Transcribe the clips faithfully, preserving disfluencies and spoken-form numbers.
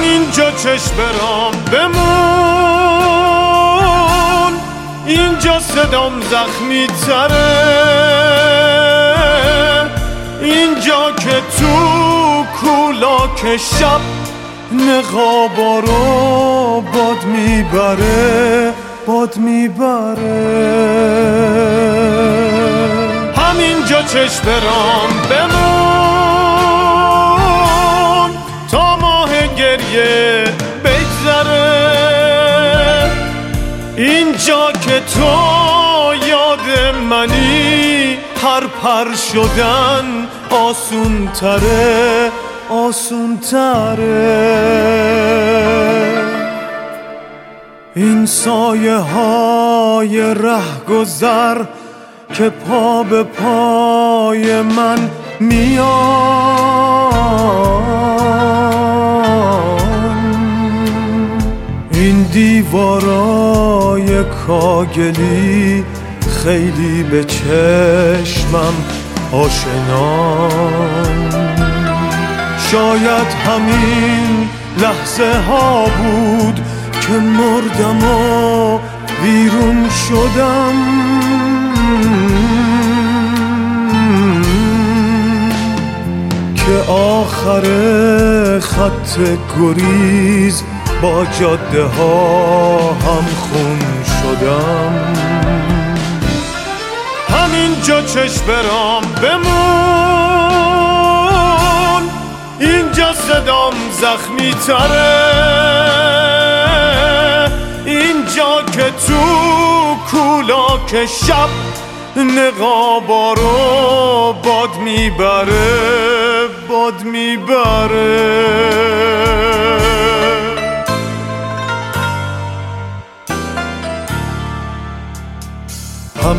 همینجا چشم برام بمون، اینجا صدام زخمی تره، اینجا که تو کولاک شب نقابا رو باد میبره، باد میبره. همینجا چشم برام بمون تا ماه گریه بگذره، اینجا که تو یاد منی هر پر شدن آسون تره، آسون تره. این سایه های ره گذر که پا به پای من میان، این دیوارای کاگلی خیلی به چشمم آشنان. شاید همین لحظه ها بود که مردم و ویرون شدم، که آخر خط گریز با جاده ها هم خون شدم. همینجا چشم برام بمون، اینجا صدام زخمی تره، اینجا که تو کولاک شب نقابا رو باد میبره، باد میبره. هم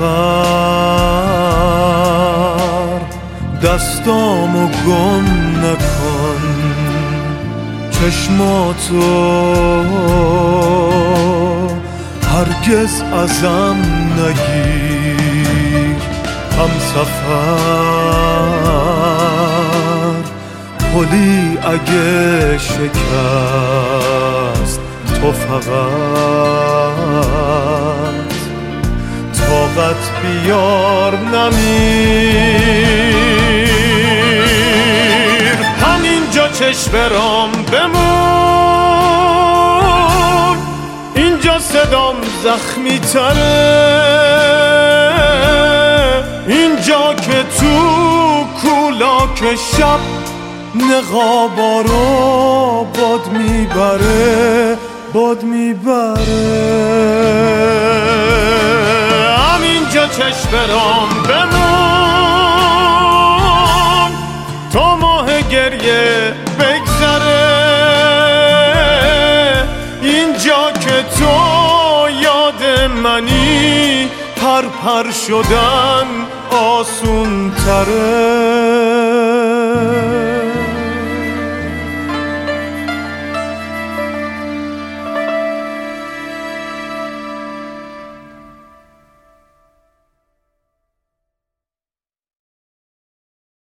سفر دستامو گم نکن، چشماتو هرگز ازم نگیر. هم سفر پلی اگه شکست تو فقط طاقت بیار نمیر. همینجا چشم برام بمون، اینجا صدام زخمی تره، اینجا که تو کولاک شب نقابا رو باد میبره، باد میبره. همینجا چشم برام بمون تا ماه گریه بگذره، اینجا که تو یاد منی پر پر شدن آسون تره.